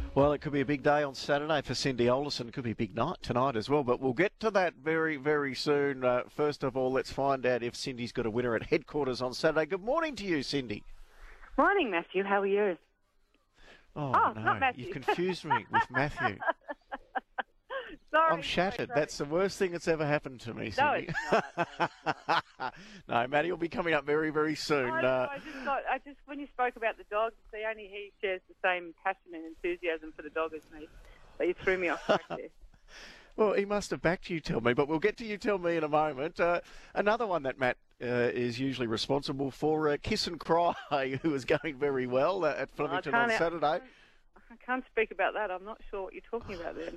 Well, it could be a big day on Saturday for Cindy Olderson. It could be a big night tonight as well, but we'll get to that very, very soon. First of all, let's find out if Cindy's got a winner at headquarters on Saturday. Good morning to you, Cindy. Morning, Matthew. How are you? Oh, no, not Matthew. you've confused me with Matthew. Sorry. I'm shattered. Sorry. That's the worst thing that's ever happened to me, No, Cindy. it's not. No, Matty will be coming up very, very soon. I just when you spoke about the dog, see, only he shares the same passion and enthusiasm for the dog as me. So you threw me off track there. Well, he must have backed You Tell Me, but we'll get to You Tell Me in a moment. Another one that Matt is usually responsible for, Kiss and Cry, who is going very well at Flemington on Saturday. I can't speak about that. I'm not sure what you're talking about there,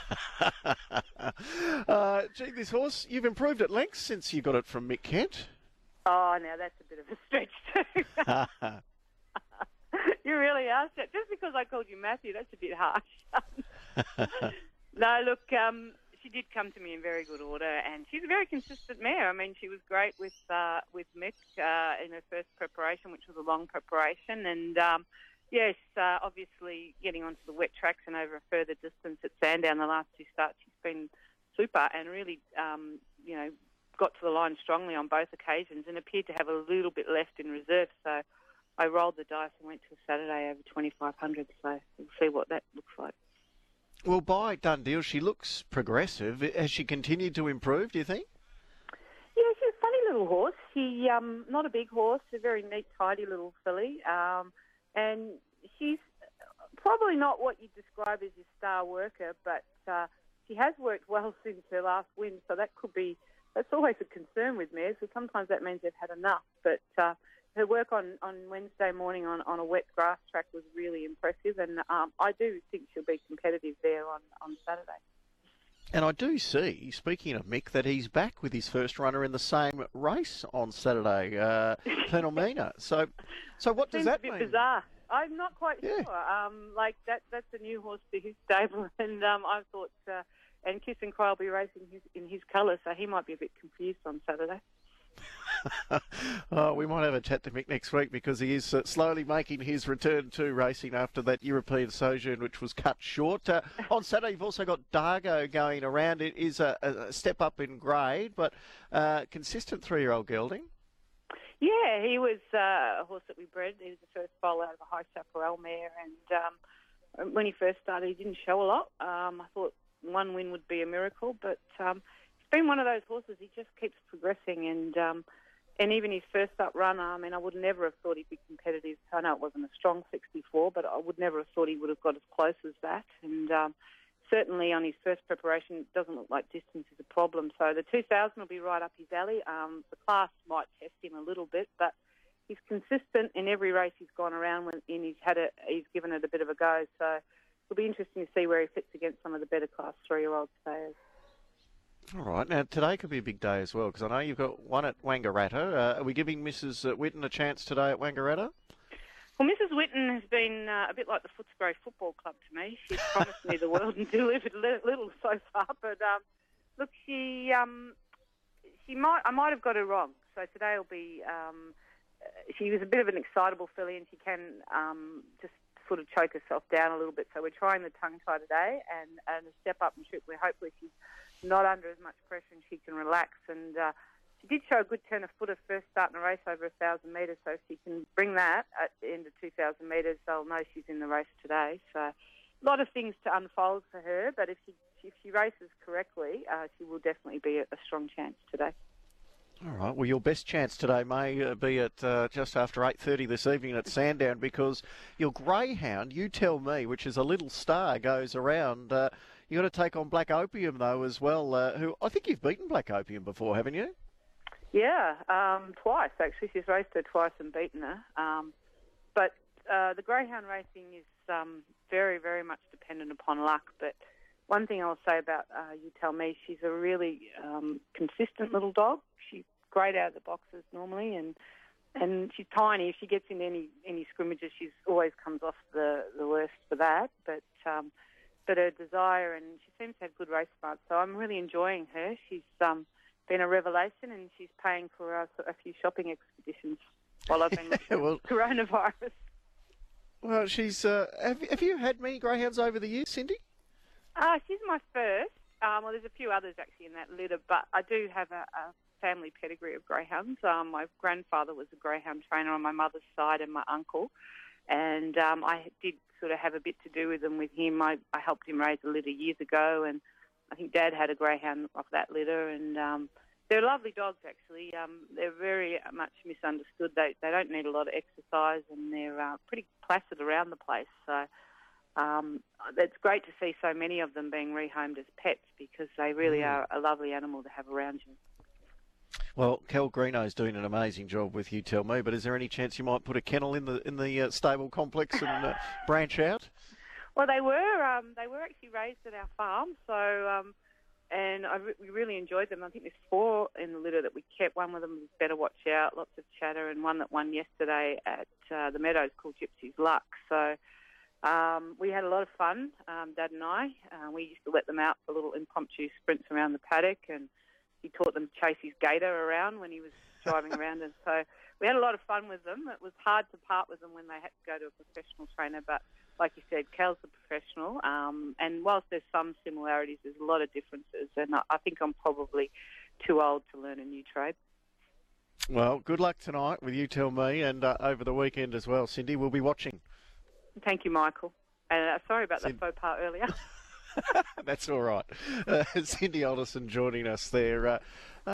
Michael. Gee, this horse, you've improved at length since you got it from Mick Kent. Oh, now that's a bit of a stretch too. You really are. Just because I called you Matthew, that's a bit harsh. No, look, she did come to me in very good order, and she's a very consistent mare. I mean, she was great with Mick in her first preparation, which was a long preparation, and yes, obviously getting onto the wet tracks and over a further distance at Sandown the last two starts, she's been super and really, got to the line strongly on both occasions and appeared to have a little bit left in reserve. So I rolled the dice and went to a Saturday over 2,500. So we'll see what that looks like. Well, by done deal, she looks progressive. Has she continued to improve, do you think? Yeah, she's a funny little horse. She not a big horse, a very neat, tidy little filly. And she's probably not what you'd describe as your star worker, but she has worked well since her last win, so that's always a concern with mares, because sometimes that means they've had enough. But her work on Wednesday morning on a wet grass track was really impressive, and I do think she'll be competitive there on Saturday. And I do see, speaking of Mick, that he's back with his first runner in the same race on Saturday, Plenilmina. So what does that mean? Seems a bit bizarre. I'm not quite Yeah. sure. That's a new horse to his stable, and I thought, and Kiss and Cry will be racing in his colours, so he might be a bit confused on Saturday. We might have a chat to Mick next week, because he is slowly making his return to racing after that European sojourn, which was cut short. On Saturday, you've also got Dargo going around. It is a step up in grade, but consistent 3-year-old gelding. Yeah, he was a horse that we bred. He was the first foal out of a high chaparral mare, and when he first started, he didn't show a lot. I thought one win would be a miracle, but he's been one of those horses. He just keeps progressing, and even his first up run, I mean, I would never have thought he'd be competitive. I know it wasn't a strong 64, but I would never have thought he would have got as close as that. And certainly on his first preparation, it doesn't look like distance is a problem. So the 2,000 will be right up his alley. The class might test him a little bit, but he's consistent in every race he's gone around when he's given it a bit of a go. So it'll be interesting to see where he fits against some of the better class 3-year-old players. All right. Now, today could be a big day as well, because I know you've got one at Wangaratta. Are we giving Mrs. Whitten a chance today at Wangaratta? Well, Mrs. Whitten has been a bit like the Footscray Football Club to me. She's promised me the world and delivered little so far. But look, I might have got her wrong. So today will be. She was a bit of an excitable filly, and she can just sort of choke herself down a little bit. So we're trying the tongue tie today, and a step up and shoot where hopefully she's not under as much pressure and she can relax. And she did show a good turn of foot her first start in a race over 1,000 metres, so if she can bring that at the end of 2,000 metres, they'll know she's in the race today. So a lot of things to unfold for her, but if she races correctly, she will definitely be a strong chance today. All right. Well, your best chance today may be at just after 8:30 this evening at Sandown, because your greyhound, You Tell Me, which is a little star, goes around. You got to take on Black Opium though as well. Who I think you've beaten Black Opium before, haven't you? Yeah, twice actually. She's raced her twice and beaten her. But the greyhound racing is very, very much dependent upon luck. But one thing I'll say about You Tell Me, she's a really consistent little dog. She's great out of the boxes normally, and she's tiny. If she gets into any scrimmages, she's always comes off the worst for that. But her desire, and she seems to have good race smarts. So I'm really enjoying her. She's been a revelation, and she's paying for a few shopping expeditions while I've been looking at coronavirus. Well, she's. Have you had many greyhounds over the years, Cindy? She's my first. Well, there's a few others actually in that litter, but I do have a family pedigree of greyhounds. My grandfather was a greyhound trainer on my mother's side, and my uncle, and I did sort of have a bit to do with them with him. I helped him raise a litter years ago, and I think Dad had a greyhound off that litter, and they're lovely dogs actually. They're very much misunderstood. They don't need a lot of exercise, and they're pretty placid around the place. So it's great to see so many of them being rehomed as pets because they really are a lovely animal to have around you. Well, Kel Greeno's doing an amazing job with You Tell Me, but is there any chance you might put a kennel in the stable complex and branch out? Well, they were actually raised at our farm, so and we really enjoyed them. I think there's 4 in the litter that we kept. One of them was Better Watch Out, lots of chatter, and one that won yesterday at the Meadows called Gypsy's Luck. So we had a lot of fun, Dad and I. We used to let them out for little impromptu sprints around the paddock, and he taught them to chase his gator around when he was driving around. And so we had a lot of fun with them. It was hard to part with them when they had to go to a professional trainer, but like you said, Cal's a professional. And whilst there's some similarities, there's a lot of differences. And I think I'm probably too old to learn a new trade. Well, good luck tonight with You Tell Me and over the weekend as well, Cindy. We'll be watching. Thank you, Michael. And sorry about that faux pas earlier. That's all right. Cindy Alderson joining us there.